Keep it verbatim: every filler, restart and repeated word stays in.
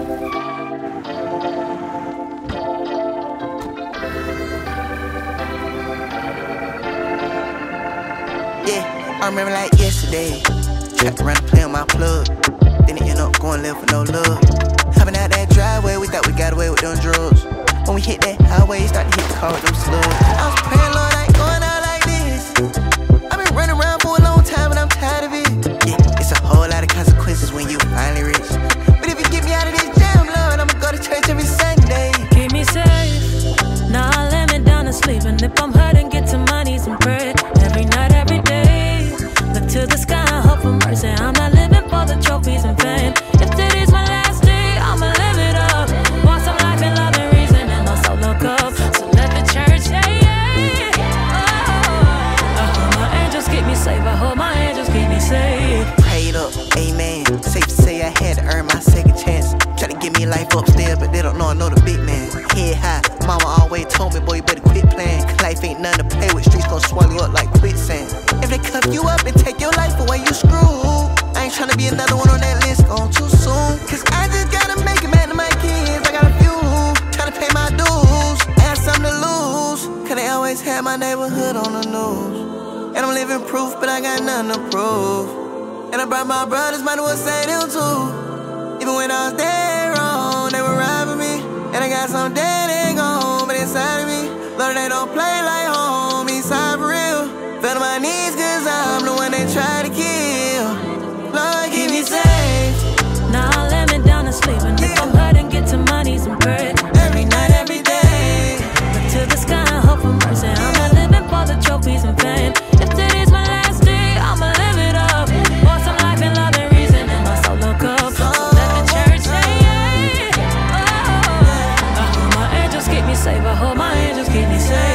Yeah, I remember like yesterday. Tried to run and play on my plug. Then it end up going left with no love. Hopping out that driveway, we thought we got away with them drugs. When we hit that highway, start to hit the car with them slugs. I was praying, Lord, I ain't going out like this. I've been running around for a long time and I'm tired of it. Yeah, it's a whole lot of consequences when you finally rich. But if you get me out of this jam, Lord, I'ma go to church every Sunday. Keep me safe, now I lay me down to sleep. And if I'm hurting, get to my knees and pray. Every night, every day, look to the sky and hope for mercy. I'm not living for the trophies and fame. If today's my last day, I'ma live it up. Want some life and love and reason and no solo cup. So let the church say yeah. Oh, I hope my angels keep me safe. I hope my angels keep me safe. Prayed up, amen. Safe to say I had to earn my second chance. Try to give me life upstairs, but they don't know I know the big man. Head high, mama always told me, boy, you better quit playing. Life ain't nothing to play with, streets gon' swallow you up like quicksand. If they cuff you up and take your life away, you screwed. I ain't tryna be another one on that list, gone too soon. Cause I just gotta make it back to my kids, I got a few. Tryna pay my dues, I had something to lose. Cause they always had my neighborhood on the news. And I'm living proof, but I got nothing to prove. And I brought my brothers, might as well say them too. Even when I was dead wrong, they were robbing me. And I got some dead, they gone, but inside of me, Lord, they don't play like home, inside for real. Fell to my knees cause I'm the one they try to kill. Lord, keep me safe. Now I lay me down to sleep. And if I'm hurting, get to my knees and pray. Every night, every day. Look to the sky and hope for mercy. I'm not living for the trophies and fame. If today's my last day, I'ma live it up. Want some life and love and reason in my solo cup. So let the church say yeah. Oh, I hope my angels keep me safe. I hope my angels keep me safe.